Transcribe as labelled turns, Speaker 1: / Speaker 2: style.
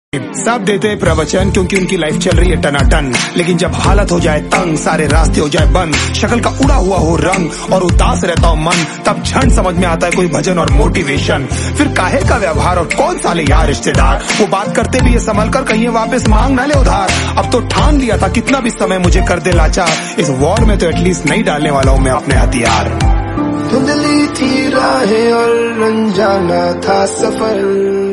Speaker 1: सब देते प्रवचन क्योंकि उनकी लाइफ चल रही है टनाटन, लेकिन जब हालत हो जाए तंग, सारे रास्ते हो जाए बंद, शक्ल का उड़ा हुआ हो रंग और उदास रहता हो मन, तब क्षण समझ में आता है कोई भजन और मोटिवेशन। फिर काहे का व्यवहार और कौन साले यार रिश्तेदार, वो बात करते भी ये संभल कर कहीं वापस मांग ना ले उधार। अब तो ठान लिया था कितना भी समय मुझे कर दे लाचार, इस वॉर में तो एटलीस्ट नहीं डालने वाला हूँ मैं अपने हथियार।
Speaker 2: धुंधली थी राहें और अनजाना था सफर,